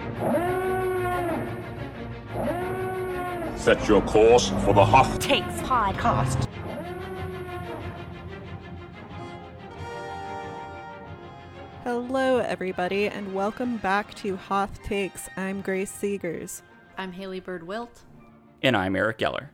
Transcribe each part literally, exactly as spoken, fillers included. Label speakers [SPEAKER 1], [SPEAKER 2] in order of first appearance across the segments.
[SPEAKER 1] Set your course for the Hoth
[SPEAKER 2] Takes podcast.
[SPEAKER 3] Hello, everybody, and welcome back to Hoth Takes. I'm Grace Seegers.
[SPEAKER 4] I'm Haley Bird-Wilt.
[SPEAKER 5] And I'm Eric Geller.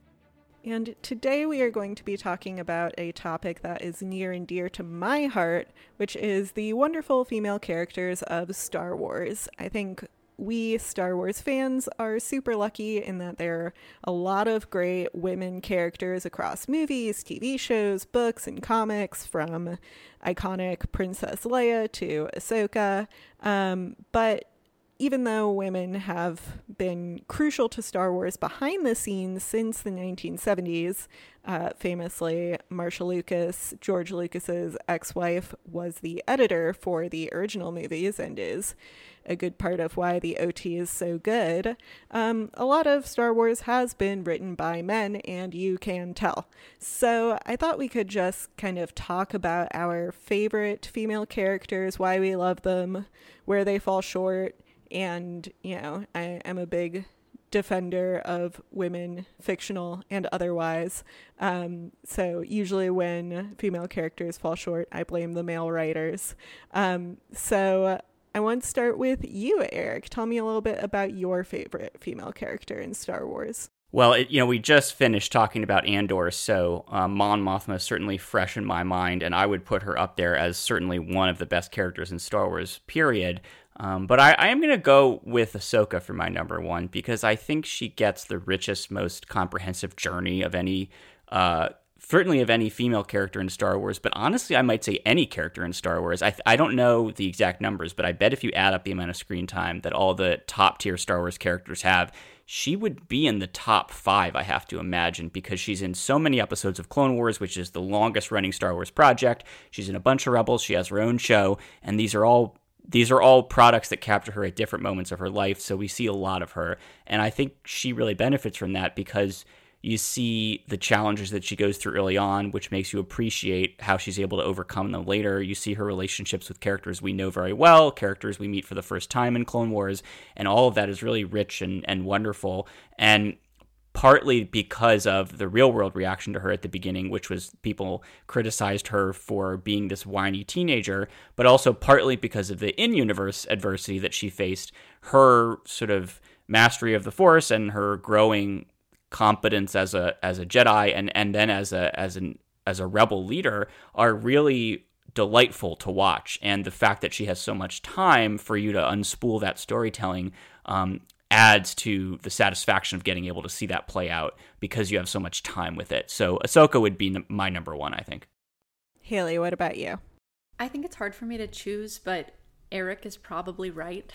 [SPEAKER 3] And today we are going to be talking about a topic that is near and dear to my heart, which is the wonderful female characters of Star Wars. I think we Star Wars fans are super lucky in that there are a lot of great women characters across movies, T V shows, books, and comics, from iconic Princess Leia to Ahsoka. Um, but even though women have been crucial to Star Wars behind the scenes since the nineteen seventies, uh, famously, Marcia Lucas, George Lucas's ex-wife, was the editor for the original movies and is a good part of why the O T is so good. Um, a lot of Star Wars has been written by men, and you can tell. So I thought we could just kind of talk about our favorite female characters, why we love them, where they fall short. And, you know, I am a big defender of women, fictional and otherwise. Um, so usually when female characters fall short, I blame the male writers. Um, so I want to start with you, Eric. Tell me a little bit about your favorite female character in Star Wars.
[SPEAKER 5] Well, it, you know, we just finished talking about Andor, so uh, Mon Mothma is certainly fresh in my mind, and I would put her up there as certainly one of the best characters in Star Wars, period. Um, but I, I am going to go with Ahsoka for my number one, because I think she gets the richest, most comprehensive journey of any, uh, certainly of any female character in Star Wars, but honestly, I might say any character in Star Wars. I, I don't know the exact numbers, but I bet if you add up the amount of screen time that all the top-tier Star Wars characters have, she would be in the top five, I have to imagine, because she's in so many episodes of Clone Wars, which is the longest-running Star Wars project. She's in a bunch of Rebels. She has her own show, and these are all These are all products that capture her at different moments of her life, so we see a lot of her. And I think she really benefits from that because you see the challenges that she goes through early on, which makes you appreciate how she's able to overcome them later. You see her relationships with characters we know very well, characters we meet for the first time in Clone Wars, and all of that is really rich and, and wonderful. And partly because of the real-world reaction to her at the beginning, which was people criticized her for being this whiny teenager, but also partly because of the in-universe adversity that she faced. Her sort of mastery of the Force and her growing competence as a as a Jedi and, and then as a as an as a rebel leader are really delightful to watch. And the fact that she has so much time for you to unspool that storytelling um, adds to the satisfaction of getting able to see that play out because you have so much time with it. So Ahsoka would be n- my number one, I think.
[SPEAKER 3] Haley, what about you?
[SPEAKER 4] I think it's hard for me to choose, but Eric is probably right.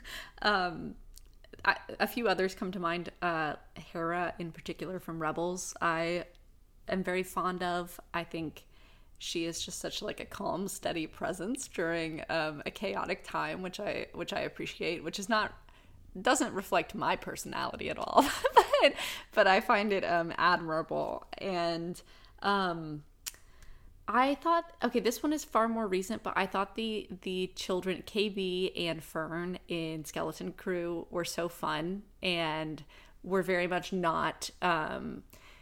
[SPEAKER 4] um, I, a few others come to mind. Uh, Hera, in particular, from Rebels, I am very fond of. I think she is just such like a calm, steady presence during um, a chaotic time, which I which I appreciate. Which is not doesn't reflect my personality at all, but but I find it um, admirable. And um, I thought, okay, this one is far more recent, but I thought the the children, K B and Fern in Skeleton Crew, were so fun and were very much not, um,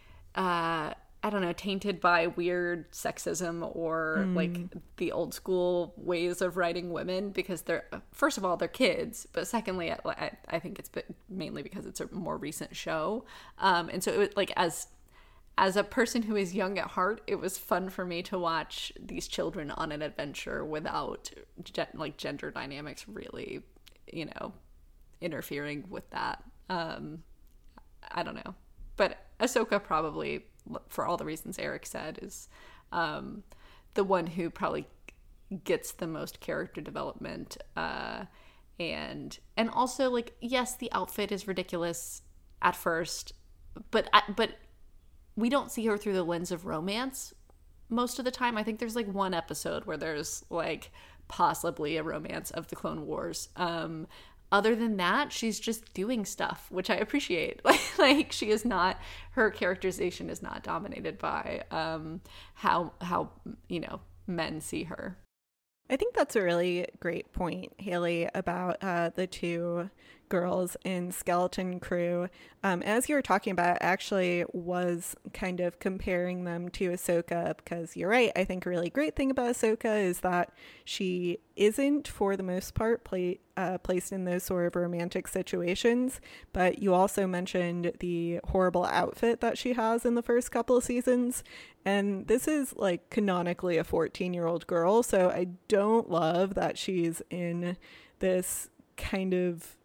[SPEAKER 4] uh, I don't know, tainted by weird sexism or mm. like the old school ways of writing women, because they're, first of all, they're kids, but secondly, I, I think it's mainly because it's a more recent show. Um, and so it was like, as As a person who is young at heart, it was fun for me to watch these children on an adventure without ge- like gender dynamics really, you know, interfering with that. Um, I don't know. But Ahsoka probably, for all the reasons Eric said, is um, the one who probably gets the most character development. Uh, and and also, like, yes, the outfit is ridiculous at first, but but... we don't see her through the lens of romance most of the time. I think there's like one episode where there's like possibly a romance of the Clone Wars. Um, other than that, she's just doing stuff, which I appreciate. Like, like she is not, her characterization is not dominated by um, how, how, you know, men see her.
[SPEAKER 3] I think that's a really great point, Haley, about uh, the two girls in Skeleton Crew. Um, as you were talking about, I actually was kind of comparing them to Ahsoka because you're right. I think a really great thing about Ahsoka is that she isn't, for the most part, play, uh, placed in those sort of romantic situations. But you also mentioned the horrible outfit that she has in the first couple of seasons. And this is like canonically a fourteen-year-old girl. So I don't love that she's in this kind of,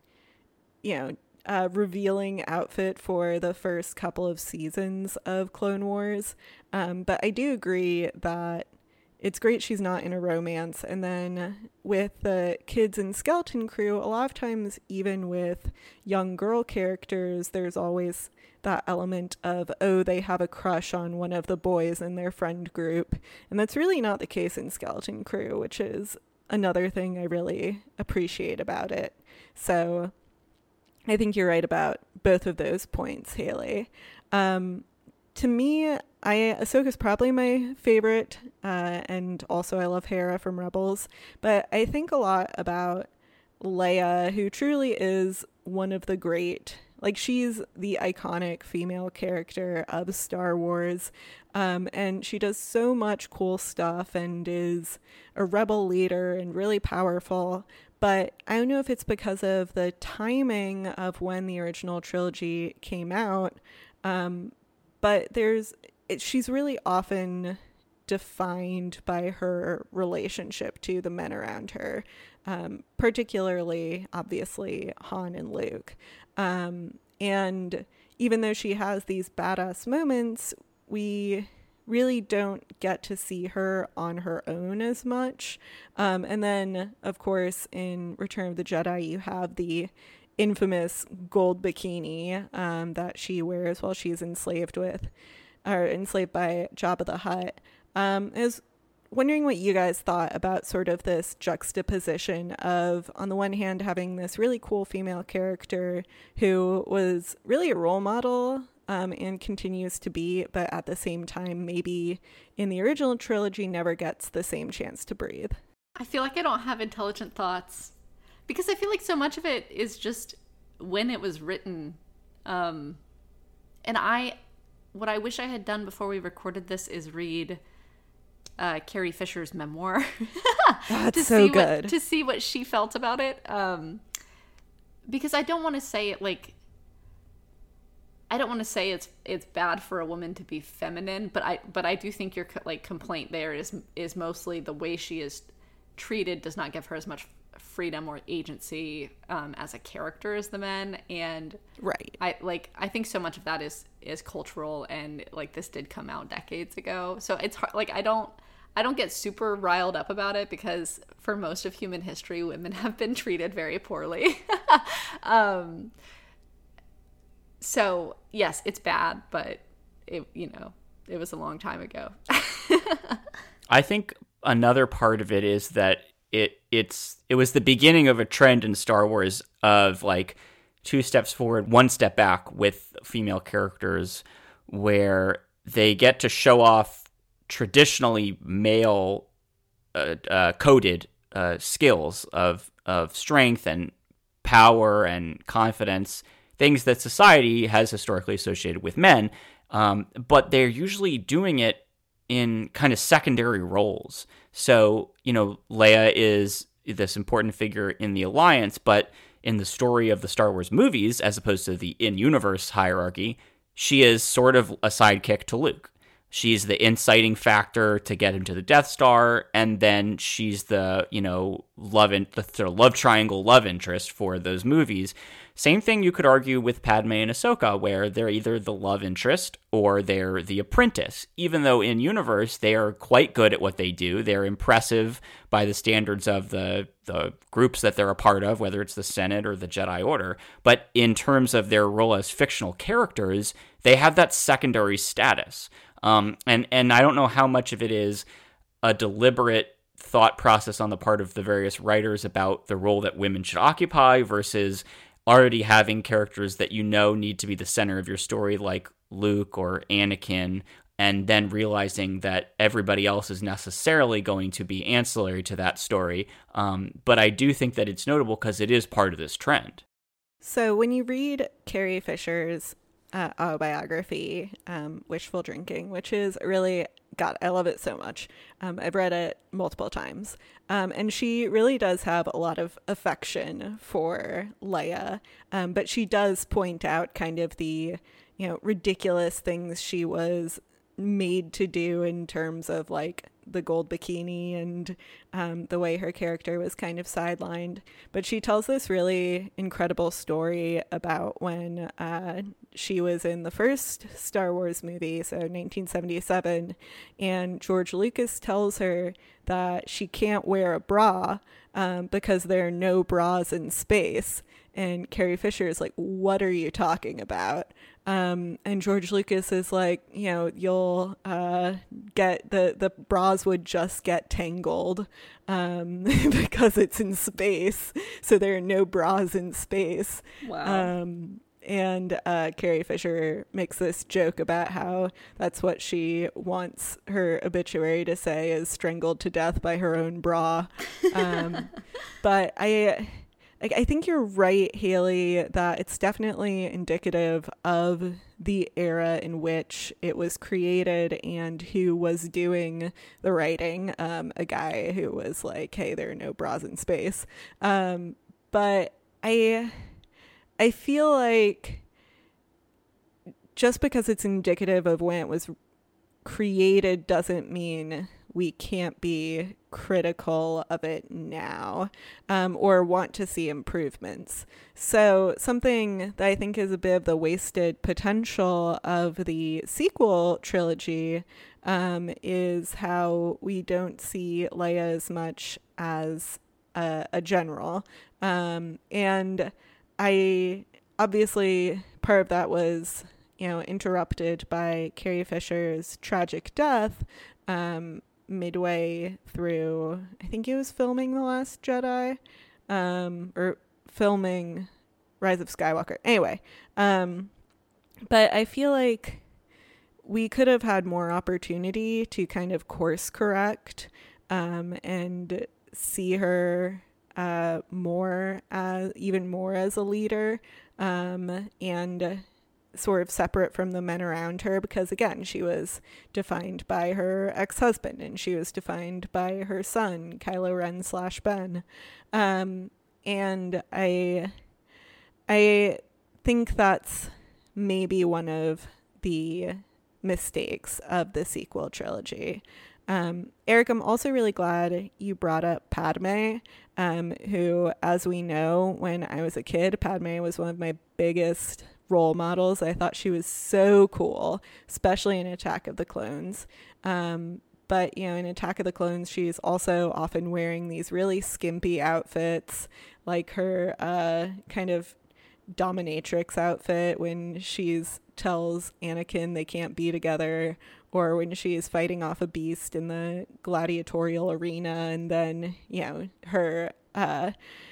[SPEAKER 3] you know, uh, revealing outfit for the first couple of seasons of Clone Wars. Um, but I do agree that it's great she's not in a romance. And then with the kids in Skeleton Crew, a lot of times, even with young girl characters, there's always that element of, oh, they have a crush on one of the boys in their friend group. And that's really not the case in Skeleton Crew, which is another thing I really appreciate about it. So I think you're right about both of those points, Haley. Um, to me, I Ahsoka's probably my favorite, uh, and also I love Hera from Rebels. But I think a lot about Leia, who truly is one of the great, like she's the iconic female character of Star Wars, um, and she does so much cool stuff and is a rebel leader and really powerful. But I don't know if it's because of the timing of when the original trilogy came out, um, but there's it, she's really often defined by her relationship to the men around her, um, particularly, obviously, Han and Luke. Um, and even though she has these badass moments, we really don't get to see her on her own as much. Um, and then, of course, in Return of the Jedi, you have the infamous gold bikini um, that she wears while she's enslaved with, or enslaved by Jabba the Hutt. Um, I was wondering what you guys thought about sort of this juxtaposition of, on the one hand, having this really cool female character who was really a role model um, and continues to be, but at the same time, maybe in the original trilogy never gets the same chance to breathe.
[SPEAKER 4] I feel like I don't have intelligent thoughts because I feel like so much of it is just when it was written. Um, and I, what I wish I had done before we recorded this is read uh, Carrie Fisher's memoir.
[SPEAKER 3] That's
[SPEAKER 4] to
[SPEAKER 3] so
[SPEAKER 4] see
[SPEAKER 3] good.
[SPEAKER 4] What, to see what she felt about it. Um, because I don't want to say it like, I don't want to say it's it's bad for a woman to be feminine, but I but I do think your like complaint there is is mostly the way she is treated does not give her as much freedom or agency um, as a character as the men, and
[SPEAKER 3] right.
[SPEAKER 4] I like I think so much of that is is cultural, and like this did come out decades ago, so it's hard. Like I don't I don't get super riled up about it because for most of human history, women have been treated very poorly. um, So, yes, it's bad, but, it you know, it was a long time ago.
[SPEAKER 5] I think another part of it is that it it's it was the beginning of a trend in Star Wars of, like, two steps forward, one step back with female characters where they get to show off traditionally male uh, uh, coded uh, skills of of strength and power and confidence, things that society has historically associated with men, um, but they're usually doing it in kind of secondary roles. So, you know, Leia is this important figure in the Alliance, but in the story of the Star Wars movies, as opposed to the in-universe hierarchy, she is sort of a sidekick to Luke. She's the inciting factor to get him to the Death Star, and then she's the, you know, love in, the sort of love triangle love interest for those movies. Same thing you could argue with Padme and Ahsoka, where they're either the love interest or they're the apprentice. Even though in universe they are quite good at what they do, they're impressive by the standards of the the groups that they're a part of, whether it's the Senate or the Jedi Order. But in terms of their role as fictional characters, they have that secondary status. Um, and and I don't know how much of it is a deliberate thought process on the part of the various writers about the role that women should occupy versus already having characters that you know need to be the center of your story, like Luke or Anakin, and then realizing that everybody else is necessarily going to be ancillary to that story. Um, but I do think that it's notable because it is part of this trend.
[SPEAKER 3] So when you read Carrie Fisher's uh, autobiography, um, Wishful Drinking, which is really, God, I love it so much. Um, I've read it multiple times. Um, and she really does have a lot of affection for Leia. Um, but she does point out kind of the, you know, ridiculous things she was made to do in terms of like the gold bikini and um, the way her character was kind of sidelined. But she tells this really incredible story about when uh, she was in the first Star Wars movie, so nineteen seventy-seven, and George Lucas tells her that she can't wear a bra um, because there are no bras in space. And Carrie Fisher is like, what are you talking about? Um, and George Lucas is like, you know, you'll uh, get the, the bras would just get tangled um, because it's in space. So there are no bras in space.
[SPEAKER 4] Wow.
[SPEAKER 3] Um, and uh, Carrie Fisher makes this joke about how that's what she wants her obituary to say is strangled to death by her own bra. Um, but I... Like, I think you're right, Haley, that it's definitely indicative of the era in which it was created and who was doing the writing. Um, a guy who was like, hey, there are no bras in space. Um, but I, I feel like just because it's indicative of when it was created doesn't mean we can't be critical of it now um, or want to see improvements. So something that I think is a bit of the wasted potential of the sequel trilogy um, is how we don't see Leia as much as a, a general. Um, and I obviously part of that was, you know, interrupted by Carrie Fisher's tragic death um, midway through, I think it was filming The Last Jedi, um, or filming Rise of Skywalker. Anyway, um, but I feel like we could have had more opportunity to kind of course correct um, and see her uh, more, as, even more as a leader um, and sort of separate from the men around her, because again, she was defined by her ex-husband and she was defined by her son, Kylo Ren slash Ben. Um, and I, I think that's maybe one of the mistakes of the sequel trilogy. Um, Eric, I'm also really glad you brought up Padme, um, who, as we know, when I was a kid, Padme was one of my biggest role models. I thought she was so cool, especially in Attack of the Clones. Um, but, you know, in Attack of the Clones, she's also often wearing these really skimpy outfits, like her uh, kind of dominatrix outfit when she's tells Anakin they can't be together, or when she's fighting off a beast in the gladiatorial arena, and then, you know, her uh,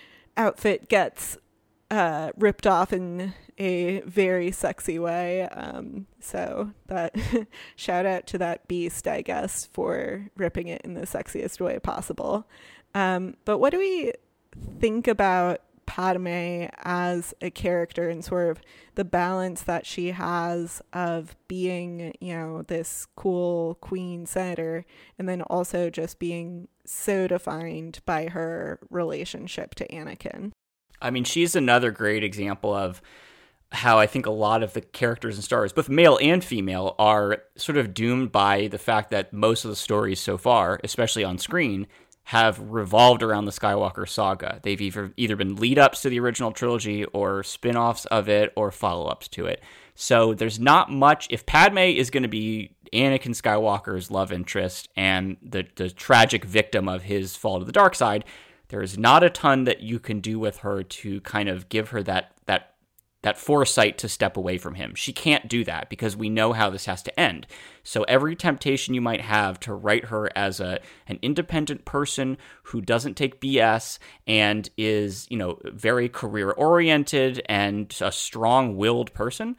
[SPEAKER 3] outfit gets uh, ripped off in a very sexy way. Um, so that shout out to that beast, I guess, for ripping it in the sexiest way possible. Um, but what do we think about Padme as a character and sort of the balance that she has of being, you know, this cool queen senator and then also just being so defined by her relationship to Anakin?
[SPEAKER 5] I mean, she's another great example of how I think a lot of the characters in Star Wars, both male and female, are sort of doomed by the fact that most of the stories so far, especially on screen, have revolved around the Skywalker saga. They've either, either been lead-ups to the original trilogy or spin-offs of it or follow-ups to it. So there's not much. If Padme is going to be Anakin Skywalker's love interest and the, the tragic victim of his fall to the dark side, there is not a ton that you can do with her to kind of give her that that that foresight to step away from him. She can't do that because we know how this has to end. So every temptation you might have to write her as a an independent person who doesn't take B S and is, you know, very career oriented and a strong-willed person,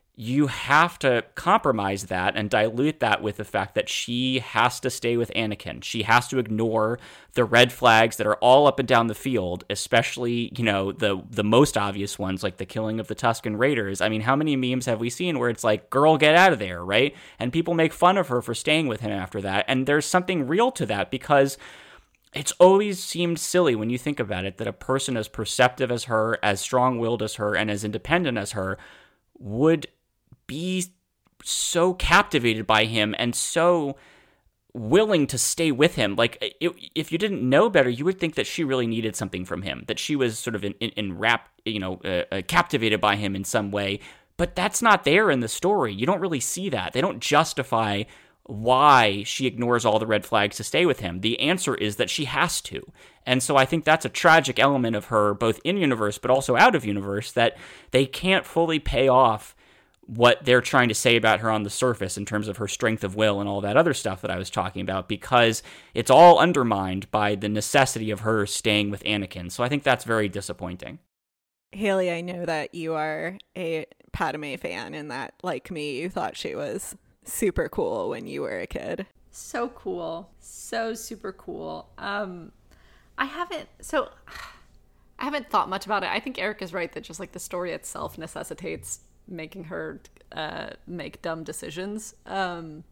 [SPEAKER 5] you have to compromise that and dilute that with the fact that she has to stay with Anakin. She has to ignore the red flags that are all up and down the field, especially, you know, the the most obvious ones, like the killing of the Tusken Raiders. I mean, how many memes have we seen where it's like, girl, get out of there, right? And people make fun of her for staying with him after that. And there's something real to that, because it's always seemed silly when you think about it that a person as perceptive as her, as strong-willed as her, and as independent as her would be so captivated by him and so willing to stay with him. Like, it, if you didn't know better, you would think that she really needed something from him, that she was sort of in, in, in rap, you know, uh, uh, captivated by him in some way. But that's not there in the story. You don't really see that. They don't justify why she ignores all the red flags to stay with him. The answer is that she has to. And so I think that's a tragic element of her, both in universe but also out of universe, that they can't fully pay off what they're trying to say about her on the surface in terms of her strength of will and all that other stuff that I was talking about, because it's all undermined by the necessity of her staying with Anakin. So I think that's very disappointing.
[SPEAKER 3] Haley, I know that you are a Padme fan and that, like me, you thought she was super cool when you were a kid.
[SPEAKER 4] So cool. So super cool. Um, I haven't, so I haven't thought much about it. I think Eric is right that just like the story itself necessitates making her uh, make dumb decisions. Um,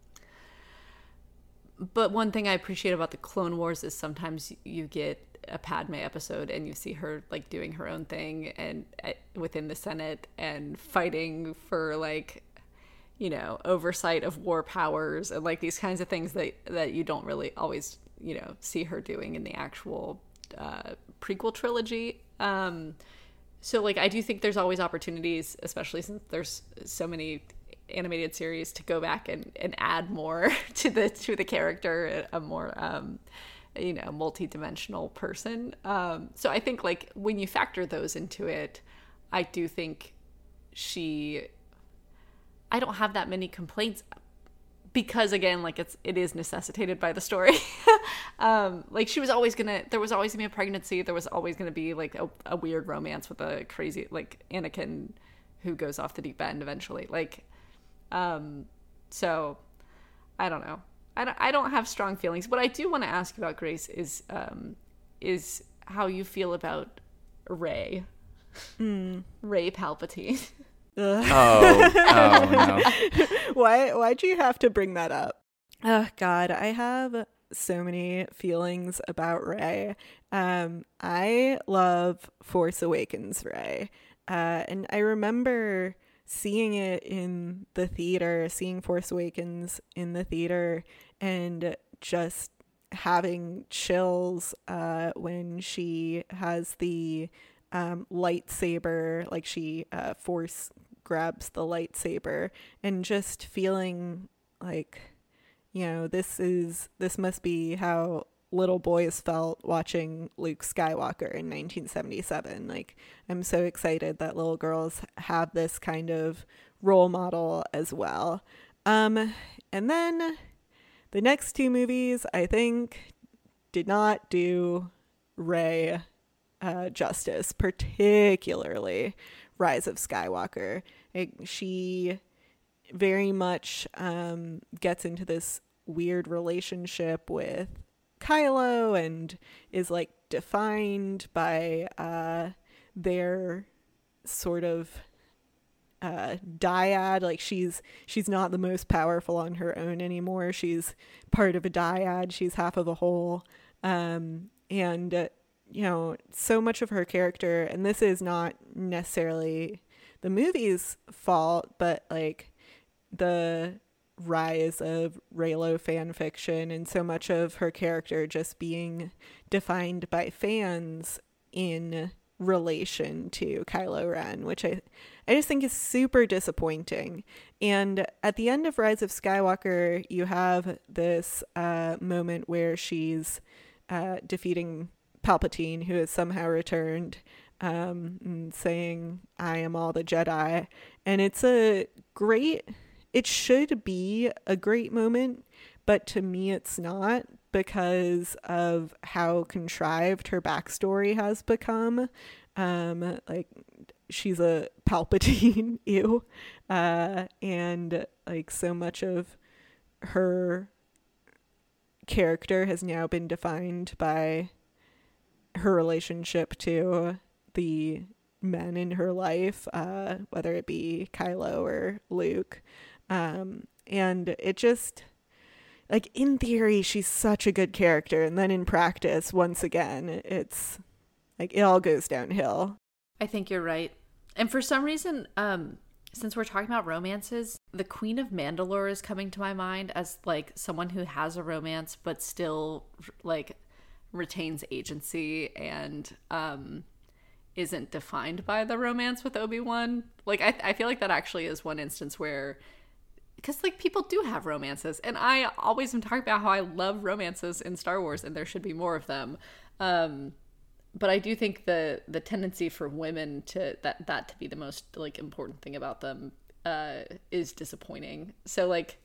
[SPEAKER 4] but one thing I appreciate about the Clone Wars is sometimes you get a Padme episode and you see her like doing her own thing and uh, within the Senate and fighting for like, you know, oversight of war powers and like these kinds of things that, that you don't really always, you know, see her doing in the actual uh, prequel trilogy. Um, So, like, I do think there's always opportunities, especially since there's so many animated series, to go back and, and add more to the to the character, a more, um, you know, multi-dimensional person. Um, so I think, like, when you factor those into it, I do think she... I don't have that many complaints because, again, like, it's it is necessitated by the story. um, like, she was always gonna, there was always gonna be a pregnancy. There was always gonna be, like, a, a weird romance with a crazy, like, Anakin who goes off the deep end eventually. Like, um, so, I don't know. I don't, I don't have strong feelings. What I do want to ask about, Grace, is, um, is how you feel about Rey. Mm. Rey Palpatine.
[SPEAKER 5] Oh, oh no.
[SPEAKER 3] Why, why'd you have to bring that up? Oh, God, I have so many feelings about Rey. Um, I love Force Awakens Rey. Uh, and I remember seeing it in the theater, seeing Force Awakens in the theater, and just having chills uh, when she has the um, lightsaber, like she uh, force grabs the lightsaber, and just feeling like, you know, this is this must be how little boys felt watching Luke Skywalker in nineteen seventy-seven. Like, I'm so excited that little girls have this kind of role model as well. Um, and then the next two movies, I think, did not do Rey uh, justice, particularly Rise of Skywalker. It, she very much um, gets into this weird relationship with Kylo and is like defined by uh, their sort of uh, dyad. Like she's she's not the most powerful on her own anymore. She's part of a dyad. She's half of a whole. Um, and uh, you know, so much of her character, and this is not necessarily the movie's fault, but like the rise of Reylo fan fiction and so much of her character just being defined by fans in relation to Kylo Ren, which I, I just think is super disappointing. And at the end of Rise of Skywalker, you have this uh, moment where she's uh, defeating Palpatine, who has somehow returned, um, and saying, "I am all the Jedi." And it's a great... It should be a great moment, but to me it's not, because of how contrived her backstory has become. Um, like, she's a Palpatine, ew. Uh, and like so much of her character has now been defined by her relationship to the men in her life, uh, whether it be Kylo or Luke. Um, and it just, like, in theory, she's such a good character. And then in practice, once again, it's like it all goes downhill.
[SPEAKER 4] I think you're right. And for some reason, um, since we're talking about romances, the Queen of Mandalore is coming to my mind as like someone who has a romance, but still like retains agency and um, isn't defined by the romance with Obi-Wan. Like, I, I feel like that actually is one instance where, because like people do have romances, and I always am talking about how I love romances in Star Wars, and there should be more of them. Um, but I do think the the tendency for women to that that to be the most like important thing about them uh, is disappointing. So like,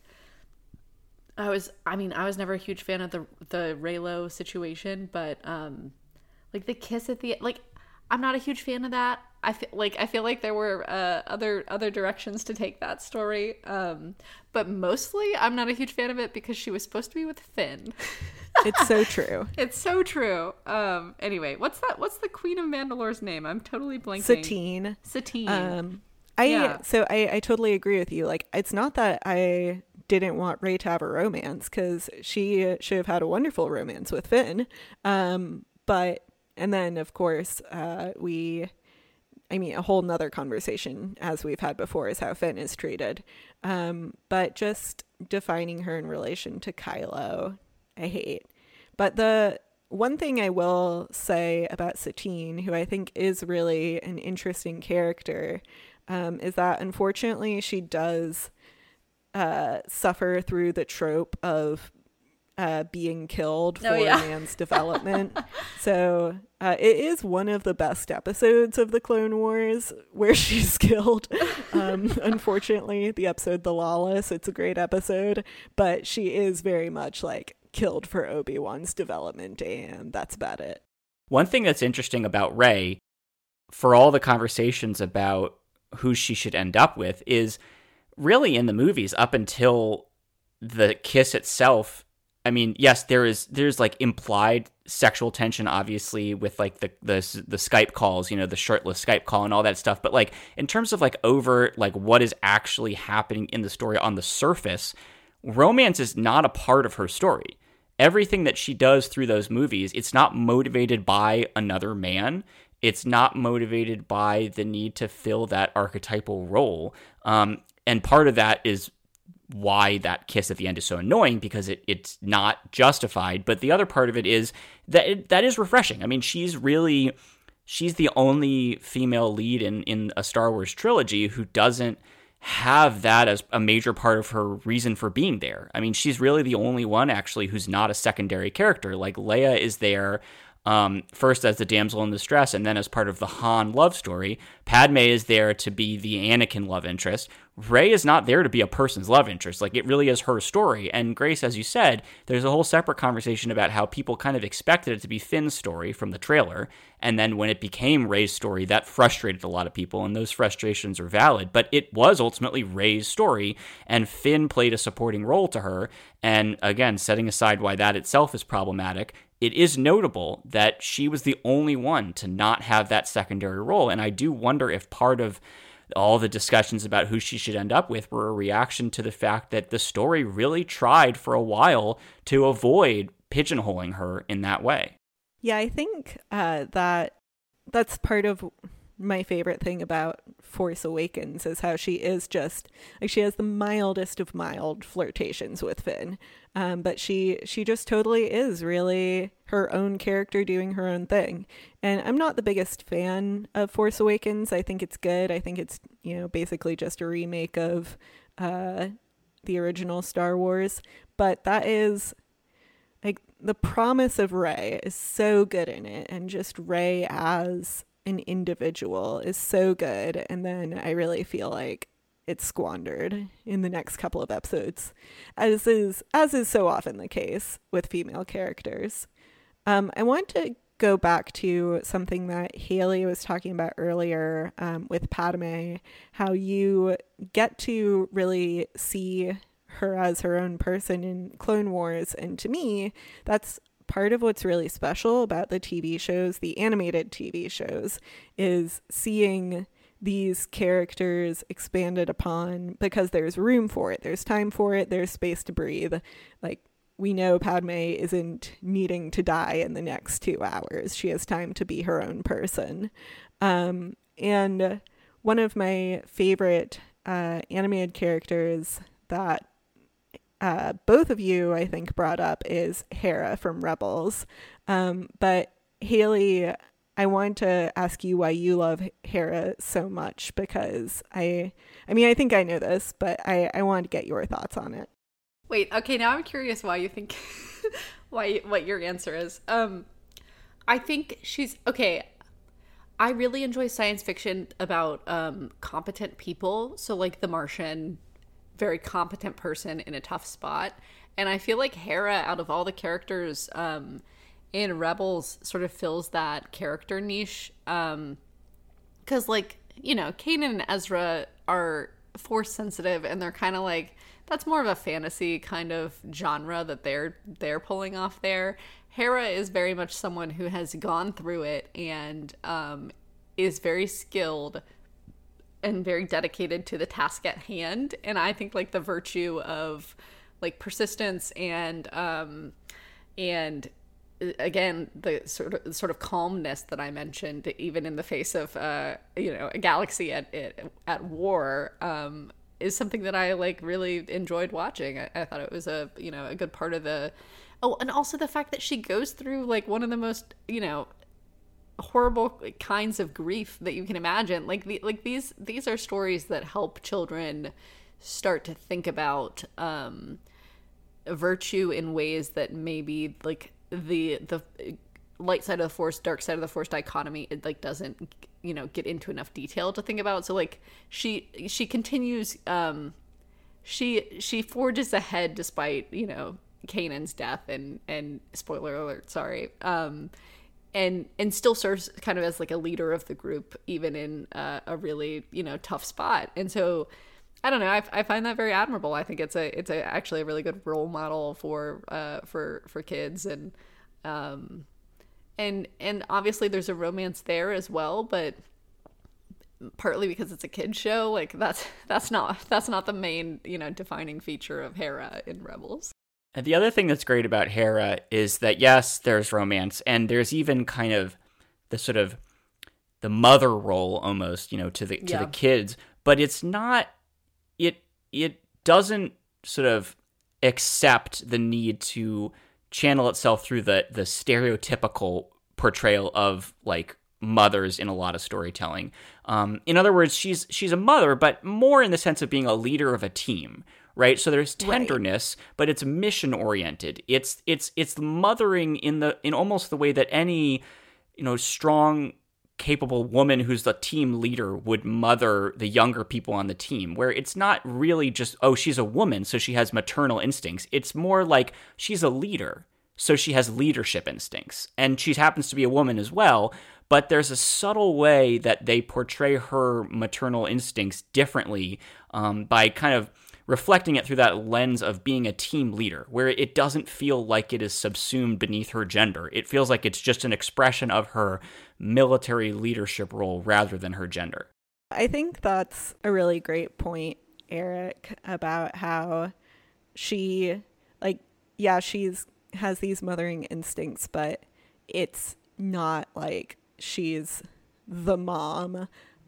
[SPEAKER 4] I was I mean I was never a huge fan of the the Reylo situation, but um, like the kiss at the like I'm not a huge fan of that. I feel like I feel like there were uh, other other directions to take that story, um, but mostly I'm not a huge fan of it because she was supposed to be with Finn.
[SPEAKER 3] It's so true.
[SPEAKER 4] It's so true. Um, anyway, what's that? What's the Queen of Mandalore's name? I'm totally blanking.
[SPEAKER 3] Satine.
[SPEAKER 4] Satine.
[SPEAKER 3] Um, I
[SPEAKER 4] Yeah.
[SPEAKER 3] so I I totally agree with you. Like, it's not that I didn't want Rey to have a romance, because she should have had a wonderful romance with Finn. Um, but and then of course uh, we. I mean, a whole nother conversation, as we've had before, is how Finn is treated. Um, but just defining her in relation to Kylo, I hate. But the one thing I will say about Satine, who I think is really an interesting character, um, is that unfortunately she does uh, suffer through the trope of uh, being killed for
[SPEAKER 4] Oh, yeah.
[SPEAKER 3] a man's development. So uh, it is one of the best episodes of the Clone Wars where she's killed. Um, unfortunately, the episode The Lawless, it's a great episode, but she is very much like killed for Obi-Wan's development, and that's about it.
[SPEAKER 5] One thing that's interesting about Rey, for all the conversations about who she should end up with, is really in the movies up until the kiss itself. I mean, yes, there is there's like implied sexual tension, obviously, with like the the the Skype calls, you know, the shirtless Skype call and all that stuff. But like in terms of like overt, like what is actually happening in the story on the surface, romance is not a part of her story. Everything that she does through those movies, it's not motivated by another man. It's not motivated by the need to fill that archetypal role. Um, and part of that is why that kiss at the end is so annoying, because it, it's not justified. But the other part of it is that it, that is refreshing. I mean, she's really, she's the only female lead in, in a Star Wars trilogy who doesn't have that as a major part of her reason for being there. I mean, she's really the only one actually who's not a secondary character. Like Leia is there um, first as the damsel in distress, and then as part of the Han love story. Padme is there to be the Anakin love interest. Rey is not there to be a person's love interest. Like, it really is her story. And Grace, as you said, there's a whole separate conversation about how people kind of expected it to be Finn's story from the trailer. And then when it became Rey's story, that frustrated a lot of people, and those frustrations are valid. But it was ultimately Rey's story, and Finn played a supporting role to her. And again, setting aside why that itself is problematic, it is notable that she was the only one to not have that secondary role. And I do wonder if part of all the discussions about who she should end up with were a reaction to the fact that the story really tried for a while to avoid pigeonholing her in that way.
[SPEAKER 3] Yeah, I think uh, that that's part of my favorite thing about Force Awakens, is how she is just like, she has the mildest of mild flirtations with Finn, um, but she she just totally is really her own character doing her own thing. And I'm not the biggest fan of Force Awakens. I think it's good. I think it's, you know, basically just a remake of uh, the original Star Wars, but that is like the promise of Rey is so good in it, and just Rey as an individual is so good. And then I really feel like it's squandered in the next couple of episodes, as is as is so often the case with female characters. Um, I want to go back to something that Haley was talking about earlier um, with Padme, how you get to really see her as her own person in Clone Wars. And to me, that's part of what's really special about the T V shows, the animated T V shows, is seeing these characters expanded upon because there's room for it. There's time for it. There's space to breathe. Like, we know Padme isn't needing to die in the next two hours. She has time to be her own person. Um, and one of my favorite uh, animated characters that uh, both of you, I think, brought up is Hera from Rebels. Um, but Haley, I wanted to ask you why you love Hera so much, because I, I mean, I think I know this, but I, I wanted to get your thoughts on it.
[SPEAKER 4] Wait, okay, now I'm curious why you think, why, what your answer is. Um, I think she's, okay, I really enjoy science fiction about um, competent people. So like The Martian, very competent person in a tough spot. And I feel like Hera, out of all the characters um, in Rebels, sort of fills that character niche. Um, 'cause like, you know, Kanan and Ezra are force sensitive, and they're kind of like, that's more of a fantasy kind of genre that they're they're pulling off there. Hera is very much someone who has gone through it and um, is very skilled and very dedicated to the task at hand. And I think like the virtue of like persistence and um, and again the sort of sort of calmness that I mentioned, even in the face of uh, you know a galaxy at at, at war. Um, is something that I like really enjoyed watching. I, I thought it was a, you know, a good part of the, oh, and also the fact that she goes through like one of the most, you know, horrible kinds of grief that you can imagine. Like the, like these, these are stories that help children start to think about um, virtue in ways that maybe like the, the light side of the force, dark side of the force dichotomy, it like doesn't, you know, get into enough detail to think about. So like she she continues um she she forges ahead despite, you know, Kanan's death and and spoiler alert, sorry. Um and and still serves kind of as like a leader of the group, even in uh, a really, you know, tough spot. And so I don't know, I, I find that very admirable. I think it's a it's a actually a really good role model for uh for for kids. And um And and obviously there's a romance there as well, but partly because it's a kid's show, like that's that's not that's not the main, you know, defining feature of Hera in Rebels.
[SPEAKER 5] And the other thing that's great about Hera is that yes, there's romance, and there's even kind of the sort of the mother role almost, you know, to the to
[SPEAKER 4] Yeah.
[SPEAKER 5] the kids, but it's not it it doesn't sort of accept the need to channel itself through the the stereotypical portrayal of like mothers in a lot of storytelling. Um, in other words, she's she's a mother, but more in the sense of being a leader of a team, right? So there's tenderness, right, but it's mission oriented. It's it's it's mothering in the in almost the way that any, you know, strong, capable woman who's the team leader would mother the younger people on the team, where it's not really just, oh, she's a woman, so she has maternal instincts. It's more like she's a leader, so she has leadership instincts. And she happens to be a woman as well, but there's a subtle way that they portray her maternal instincts differently um, by kind of reflecting it through that lens of being a team leader, where it doesn't feel like it is subsumed beneath her gender. It feels like it's just an expression of her military leadership role rather than her gender.
[SPEAKER 3] I think that's a really great point, Eric, about how she, like, yeah, she's has these mothering instincts, but it's not like she's the mom.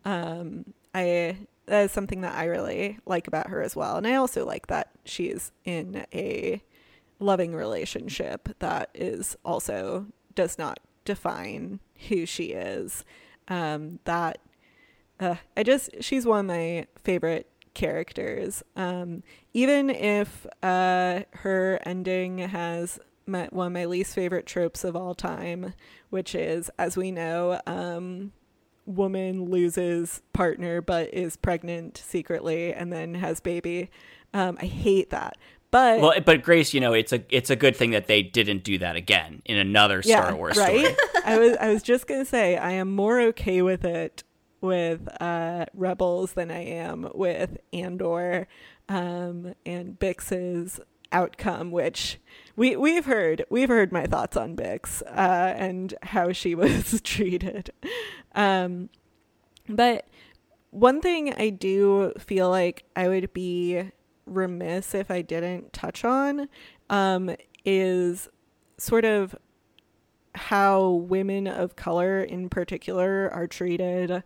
[SPEAKER 3] Um, I that is something that I really like about her as well. And I also like that she's in a loving relationship that is also does not define who she is. Um, that uh, I just she's one of my favorite characters. Um, even if uh, her ending has my, one of my least favorite tropes of all time, which is, as we know, um, woman loses partner but is pregnant secretly and then has baby. Um, I hate that. But
[SPEAKER 5] well, but Grace, you know, it's a it's a good thing that they didn't do that again in another
[SPEAKER 3] yeah,
[SPEAKER 5] Star Wars
[SPEAKER 3] right?
[SPEAKER 5] story.
[SPEAKER 3] I was I was just gonna say I am more okay with it with uh, Rebels than I am with Andor um, and Bix's outcome, which we we've heard we've heard my thoughts on Bix uh, and how she was treated. Um, but one thing I do feel like I would be remiss if I didn't touch on um, is sort of how women of color in particular are treated,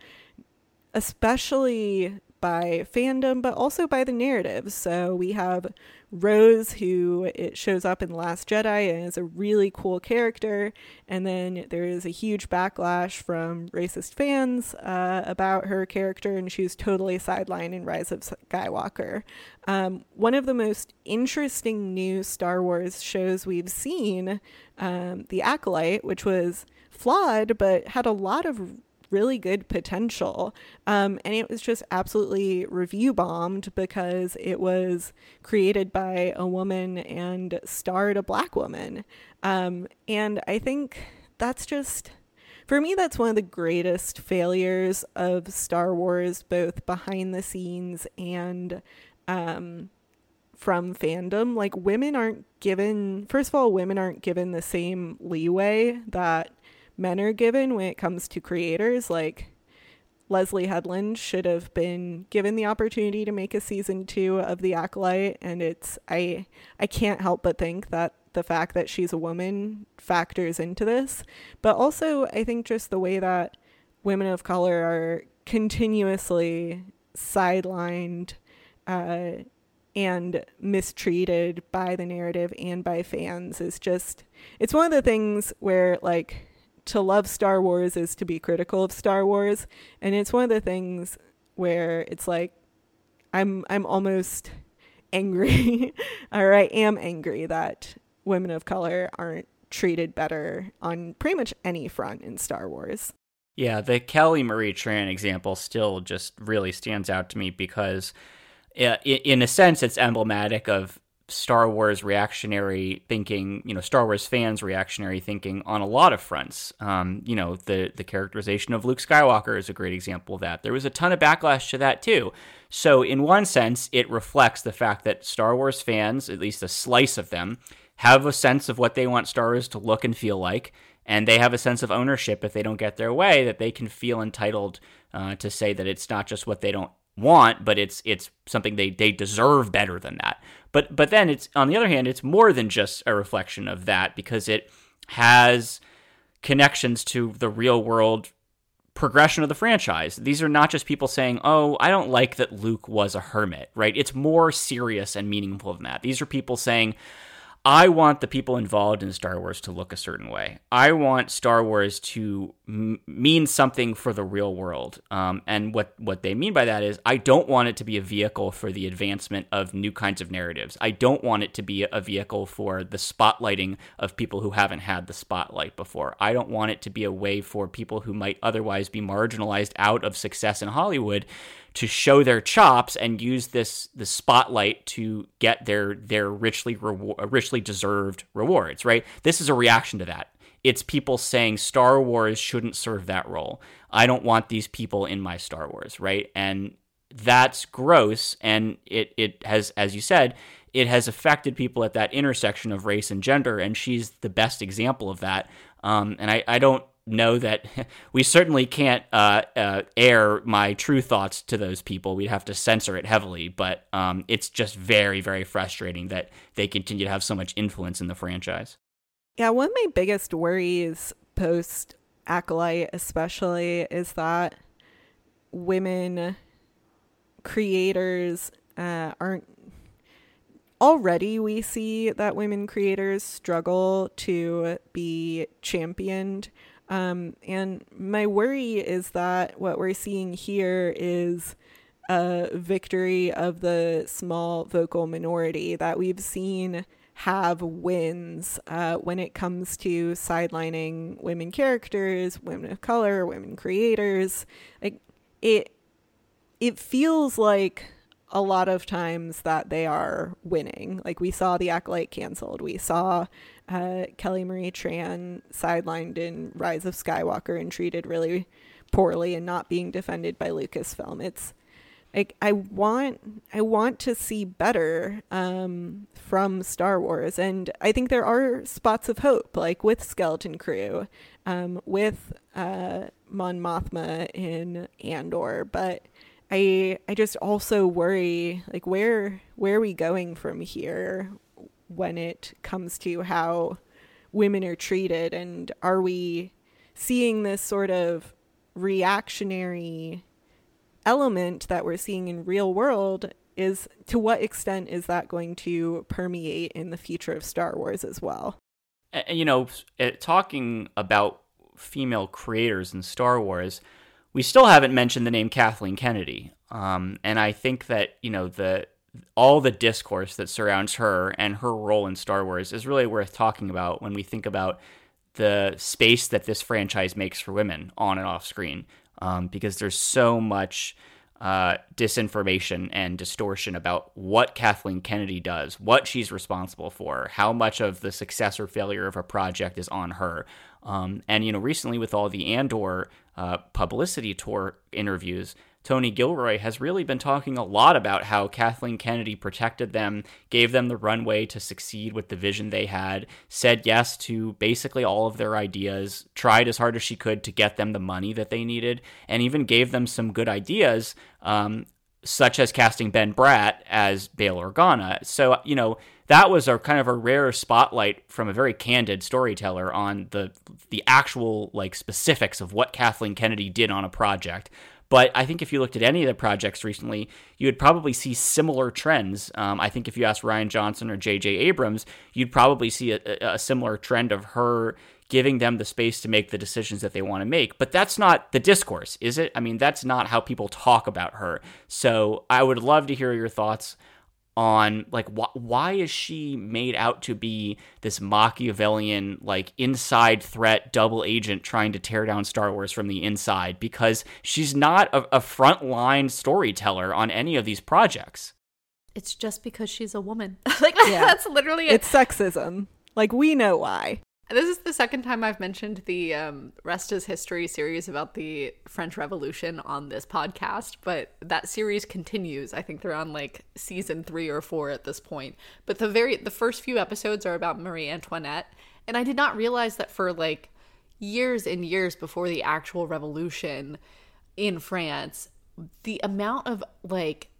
[SPEAKER 3] especially by fandom, but also by the narrative. So we have Rose, who it shows up in Last Jedi and is a really cool character. And then there is a huge backlash from racist fans uh, about her character, and she's totally sidelined in Rise of Skywalker. Um, one of the most interesting new Star Wars shows we've seen, um, The Acolyte, which was flawed, but had a lot of really good potential. Um, and it was just absolutely review bombed because it was created by a woman and starred a black woman. Um, and I think that's just, for me, that's one of the greatest failures of Star Wars, both behind the scenes and um, from fandom. Like, women aren't given, first of all, women aren't given the same leeway that men are given when it comes to creators. Like, Leslie Headland should have been given the opportunity to make a season two of The Acolyte, and it's I I can't help but think that the fact that she's a woman factors into this. But also, I think just the way that women of color are continuously sidelined uh, and mistreated by the narrative and by fans is just, it's one of the things where, like, to love Star Wars is to be critical of Star Wars. And it's one of the things where it's like, I'm I'm almost angry, or I am angry that women of color aren't treated better on pretty much any front in Star Wars.
[SPEAKER 5] Yeah, the Kelly Marie Tran example still just really stands out to me because uh, in a sense it's emblematic of Star Wars reactionary thinking, you know, Star Wars fans reactionary thinking on a lot of fronts. Um, you know, the the characterization of Luke Skywalker is a great example of that. There was a ton of backlash to that too. So in one sense, it reflects the fact that Star Wars fans, at least a slice of them, have a sense of what they want Star Wars to look and feel like, and they have a sense of ownership if they don't get their way, that they can feel entitled uh, to say that it's not just what they don't want, but it's it's something they they deserve better than that. But but then it's, on the other hand, it's more than just a reflection of that, because it has connections to the real world progression of the franchise. These are not just people saying, oh, I don't like that Luke was a hermit, right? It's more serious and meaningful than that. These are people saying, I want the people involved in Star Wars to look a certain way. I want Star Wars to m- mean something for the real world. Um, and what, what they mean by that is, I don't want it to be a vehicle for the advancement of new kinds of narratives. I don't want it to be a vehicle for the spotlighting of people who haven't had the spotlight before. I don't want it to be a way for people who might otherwise be marginalized out of success in Hollywood to show their chops and use this the spotlight to get their their richly rewar- richly deserved rewards, right? This is a reaction to that. It's people saying Star Wars shouldn't serve that role. I don't want these people in my Star Wars, right? And that's gross, and it it has, as you said, it has affected people at that intersection of race and gender, and she's the best example of that. Um, and I, I don't know that we certainly can't uh, uh, air my true thoughts to those people. We'd have to censor it heavily, but um, it's just very, very frustrating that they continue to have so much influence in the franchise.
[SPEAKER 3] Yeah, one of my biggest worries post Acolyte especially is that women creators uh, aren't already we see that women creators struggle to be championed. Um, and my worry is that what we're seeing here is a victory of the small vocal minority that we've seen have wins uh, when it comes to sidelining women characters, women of color, women creators. Like it, it feels like a lot of times that they are winning. Like we saw The Acolyte canceled. We saw uh, Kelly Marie Tran sidelined in Rise of Skywalker and treated really poorly and not being defended by Lucasfilm. It's like I want I want to see better um, from Star Wars, and I think there are spots of hope, like with Skeleton Crew, um, with uh, Mon Mothma in Andor, but I I just also worry, like where where are we going from here when it comes to how women are treated, and are we seeing this sort of reactionary element that we're seeing in real world? Is to what extent is that going to permeate in the future of Star Wars as well?
[SPEAKER 5] You know, talking about female creators in Star Wars, we still haven't mentioned the name Kathleen Kennedy. Um, and I think that, you know, the all the discourse that surrounds her and her role in Star Wars is really worth talking about when we think about the space that this franchise makes for women on and off screen. Um, because there's so much uh, disinformation and distortion about what Kathleen Kennedy does, what she's responsible for, how much of the success or failure of a project is on her. Um, and, you know, recently with all the Andor uh, publicity tour interviews, Tony Gilroy has really been talking a lot about how Kathleen Kennedy protected them, gave them the runway to succeed with the vision they had, said yes to basically all of their ideas, tried as hard as she could to get them the money that they needed, and even gave them some good ideas, um, such as casting Ben Bratt as Bail Organa. So, you know, that was a kind of a rare spotlight from a very candid storyteller on the the actual like specifics of what Kathleen Kennedy did on a project. But I think if you looked at any of the projects recently, you would probably see similar trends. Um, I think if you asked Rian Johnson or J J Abrams, you'd probably see a, a similar trend of her giving them the space to make the decisions that they want to make. But that's not the discourse, is it? I mean, that's not how people talk about her. So I would love to hear your thoughts on, like, wh- why is she made out to be this Machiavellian, like, inside threat double agent trying to tear down Star Wars from the inside? Because she's not a, a frontline storyteller on any of these projects.
[SPEAKER 4] It's just because she's a woman. Like,
[SPEAKER 3] Yeah.
[SPEAKER 4] that's literally it.
[SPEAKER 3] It's sexism. Like, we know why.
[SPEAKER 4] This is the second time I've mentioned the um, Rest is History series about the French Revolution on this podcast, but that series continues. I think they're on like season three or four at this point. But the very the first few episodes are about Marie Antoinette, and I did not realize that for like years and years before the actual revolution in France, the amount of like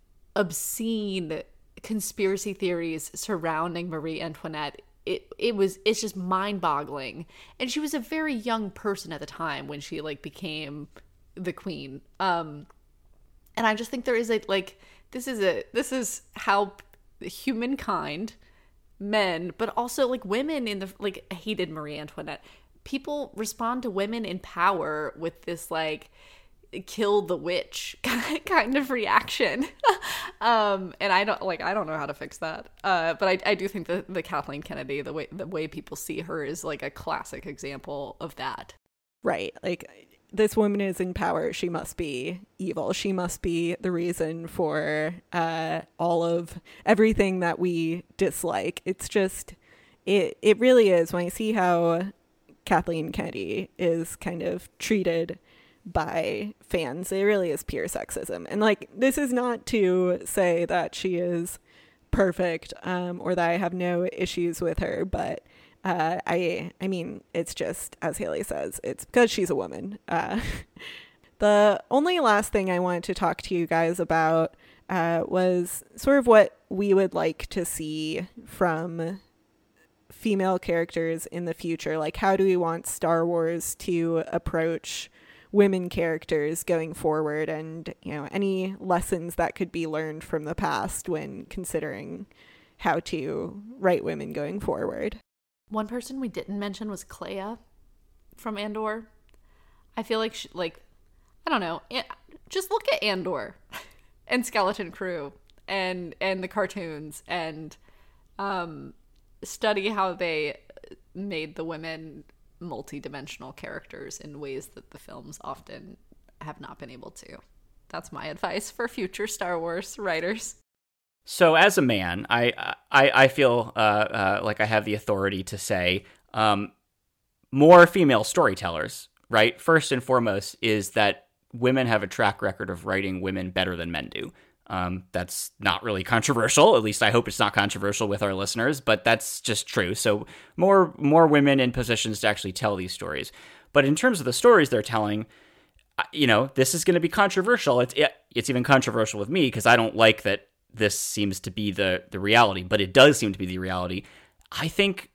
[SPEAKER 4] obscene conspiracy theories surrounding Marie Antoinette, It it was it's just mind-boggling. And she was a very young person at the time when she like became the queen. Um and I just think there is a like this is a this is how humankind, men, but also like women in the like hated Marie Antoinette. People respond to women in power with this like kill the witch kind of reaction. um and I don't like I don't know how to fix that, uh but I, I do think that the Kathleen Kennedy, the way the way people see her, is like a classic example of that.
[SPEAKER 3] Right. Like, this woman is in power. She must be evil. She must be the reason for uh all of everything that we dislike. It's just it it really is. When I see how Kathleen Kennedy is kind of treated by fans, it really is pure sexism. And like, this is not to say that she is perfect, um, or that I have no issues with her, but uh, I I mean, it's just, as Haley says, it's because she's a woman. Uh, the only last thing I wanted to talk to you guys about uh, was sort of what we would like to see from female characters in the future. Like, how do we want Star Wars to approach women characters going forward, and, you know, any lessons that could be learned from the past when considering how to write women going forward.
[SPEAKER 4] One person we didn't mention was Clea from Andor. I feel like she, like I don't know, just look at Andor and Skeleton Crew and and the cartoons, and um study how they made the women multi-dimensional characters in ways that the films often have not been able to. that's my advice for future Star Wars writers.
[SPEAKER 5] So as a man, I I, I feel uh, uh, like I have the authority to say um, more female storytellers, right? First and foremost is that women have a track record of writing women better than men do. Um, that's not really controversial. At least I hope it's not controversial with our listeners, but that's just true. So more more women in positions to actually tell these stories. But in terms of the stories they're telling, you know, this is going to be controversial. It's it, it's even controversial with me because I don't like that this seems to be the the reality, but it does seem to be the reality. I think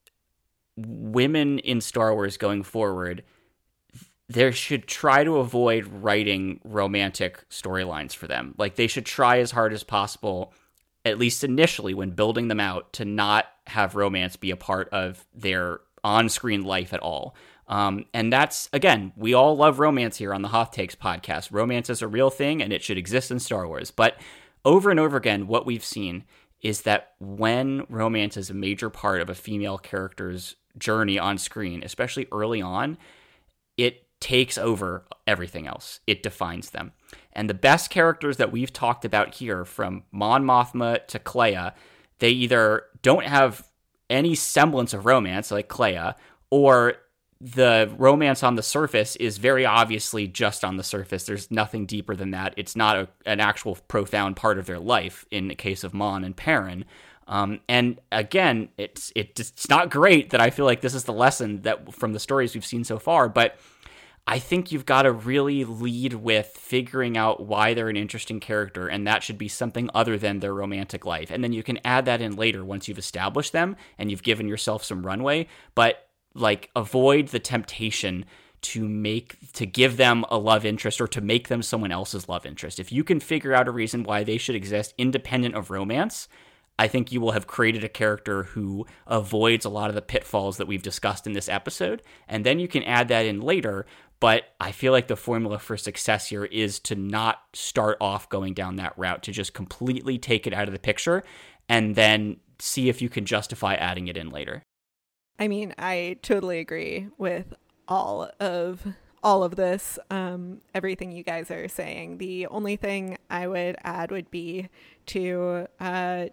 [SPEAKER 5] women in Star Wars going forward, they should try to avoid writing romantic storylines for them. Like, they should try as hard as possible, at least initially when building them out, to not have romance be a part of their on-screen life at all. Um, and that's, again, we all love romance here on the Hoth Takes podcast. Romance is a real thing, and it should exist in Star Wars. But over and over again, what we've seen is that when romance is a major part of a female character's journey on screen, especially early on, it takes over everything else. It defines them. And the best characters that we've talked about here, from Mon Mothma to Kleya, they either don't have any semblance of romance, like Kleya, or the romance on the surface is very obviously just on the surface. There's nothing deeper than that. It's not a, an actual profound part of their life in the case of Mon and Perrin. Um, and again, it's it, it's not great that I feel like this is the lesson that from the stories we've seen so far, but I think you've got to really lead with figuring out why they're an interesting character, and that should be something other than their romantic life. And then you can add that in later once you've established them and you've given yourself some runway, but like avoid the temptation to make to give them a love interest or to make them someone else's love interest. If you can figure out a reason why they should exist independent of romance, I think you will have created a character who avoids a lot of the pitfalls that we've discussed in this episode, and then you can add that in later. But I feel like the formula for success here is to not start off going down that route, to just completely take it out of the picture and then see if you can justify adding it in later.
[SPEAKER 3] I mean, I totally agree with all of all of this, um, everything you guys are saying. The only thing I would add would be to uh,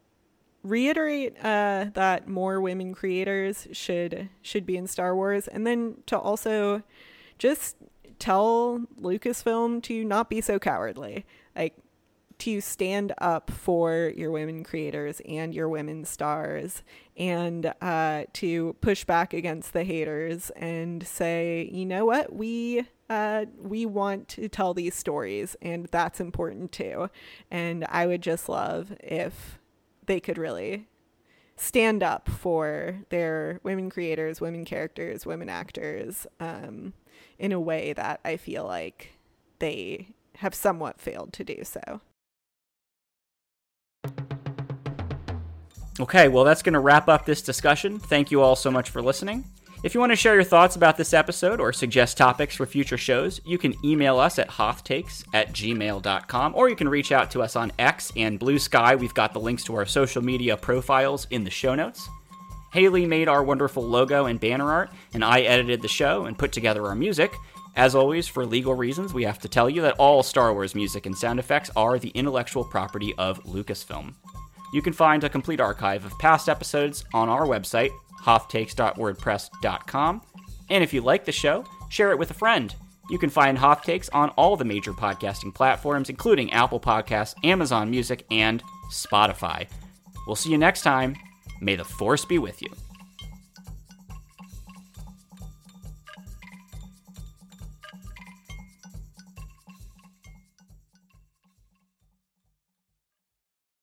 [SPEAKER 3] reiterate uh, that more women creators should should be in Star Wars, and then to also just tell Lucasfilm to not be so cowardly. Like, to stand up for your women creators and your women stars, and uh, to push back against the haters and say, you know what, we uh, we want to tell these stories, and that's important too. And I would just love if they could really stand up for their women creators, women characters, women actors, um, in a way that I feel like they have somewhat failed to do so.
[SPEAKER 5] Okay, well, that's going to wrap up this discussion. Thank you all so much for listening. If you want to share your thoughts about this episode or suggest topics for future shows, you can email us at hothtakes at gmail dot com, or you can reach out to us on X and Blue Sky. We've got the links to our social media profiles in the show notes. Haley made our wonderful logo and banner art, and I edited the show and put together our music. As always, for legal reasons, we have to tell you that all Star Wars music and sound effects are the intellectual property of Lucasfilm. You can find a complete archive of past episodes on our website, hothtakes dot wordpress dot com. And if you like the show, share it with a friend. You can find Hoth Takes on all the major podcasting platforms, including Apple Podcasts, Amazon Music, and Spotify. We'll see you next time. May the Force be with you.